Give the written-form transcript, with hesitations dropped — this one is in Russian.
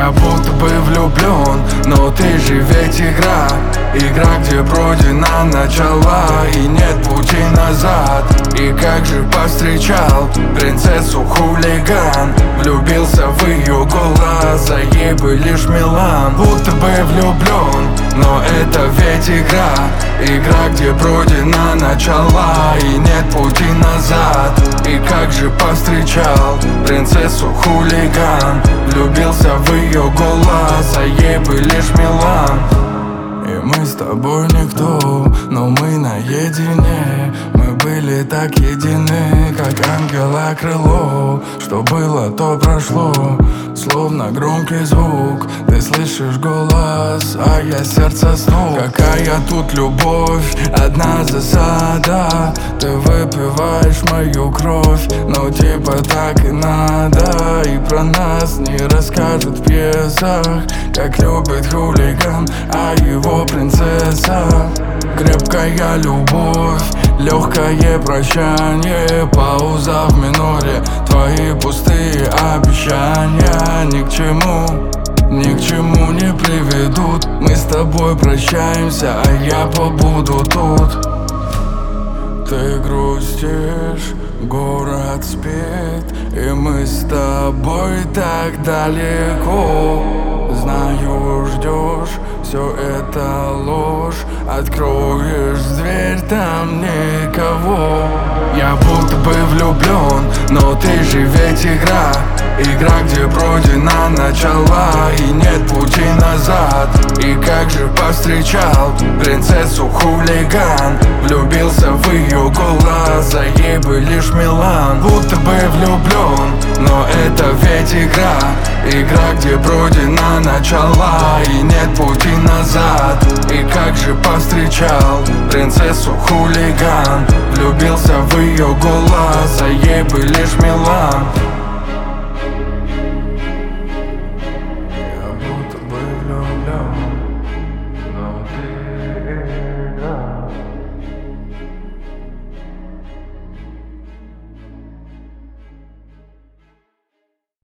Я будто бы влюблен, но ты же ведь игра. Игра, где пройдена начала и нет пути назад. И как же повстречал принцессу хулиган, влюбился в ее голос, а ей бы лишь Милан. Будто бы влюблен, но это ведь игра. Игра, где пройдена начала и нет пути назад. И как же повстречал принцессу хулиган, влюбился в ее голос, а ей бы лишь Милан. И мы с тобой никто, но мы наедине. Мы были так едины, как ангела крыло. Что было, то прошло, словно громкий звук. Ты слышишь голос, а я сердце стук. Какая тут любовь, одна засада. Ты выпиваешь мою кровь, но типа так и надо. И про нас не расскажут в пьесах, как любит хулиган, а его принцесса. Крепкая любовь, легкое прощание, пауза в миноре. Твои пустые обещания ни к чему не приведут. Мы с тобой прощаемся, а я побуду тут. Ты грустишь, город спит, и мы с тобой так далеко. Знаю, ждешь, все это ложь. Откроешь дверь, там никого. Я будто бы влюблен, но ты же ведь игра. Игра, где пройдена начала и нет пути назад. И как же повстречал принцессу хулиган, влюбился в ее голос, а ей бы лишь Милан. Будто бы влюблен, но это ведь игра. Игра, где пройдена начала и нет пути назад. И как же повстречал принцессу хулиган, влюбился в ее голос, а ей бы лишь Милан.